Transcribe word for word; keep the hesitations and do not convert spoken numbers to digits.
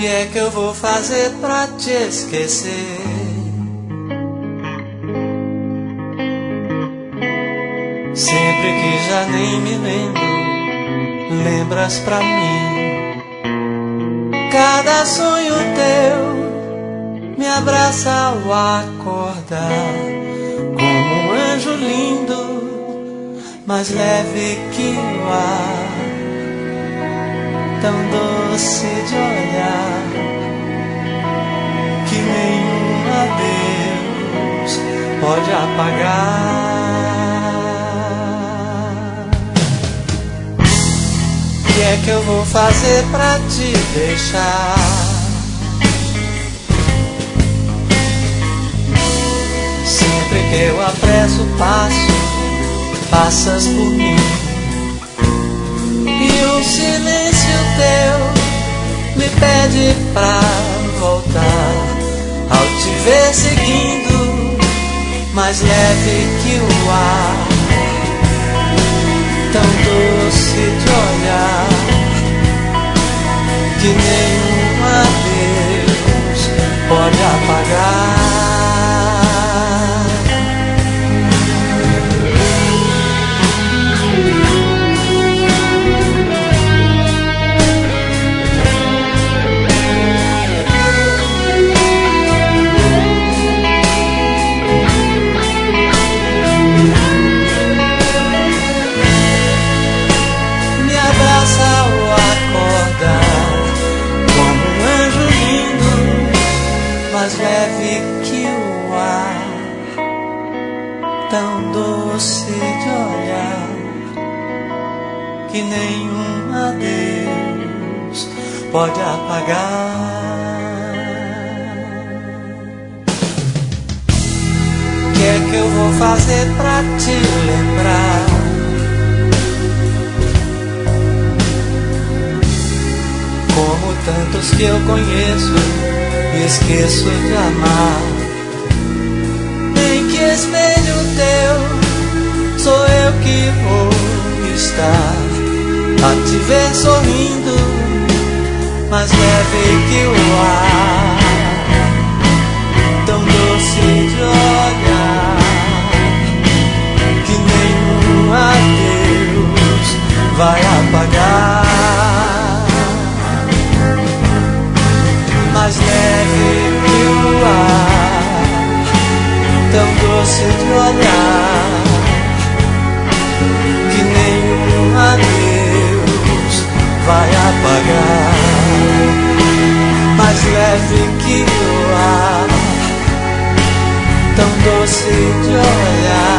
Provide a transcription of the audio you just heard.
que é que eu vou fazer pra te esquecer? Sempre que já nem me lembro, lembras pra mim. Cada sonho teu me abraça ao acordar, como um anjo lindo, mais leve que o ar, tão doce de olhar, que nenhum adeus pode apagar. O que é que eu vou fazer pra te deixar? Sempre que eu apresso o passo, passas por mim, e um silêncio teu me pede pra voltar. Ao te ver seguindo, mais leve que o ar, tão doce de olhar, que nenhum adeus pode apagar. Mais leve que o ar, tão doce de olhar, que nenhum adeus pode apagar. O que é que eu vou fazer pra te lembrar? Como tantos que eu conheço, me esqueço de amar. Em que espelho teu sou eu que vou estar a te ver sorrindo, mais leve que o ar, tão doce de olhar, que nenhum adeus vai apagar. Mais leve que o ar, tão doce de olhar, que nenhum adeus vai apagar. Mais leve que o ar, tão doce de olhar,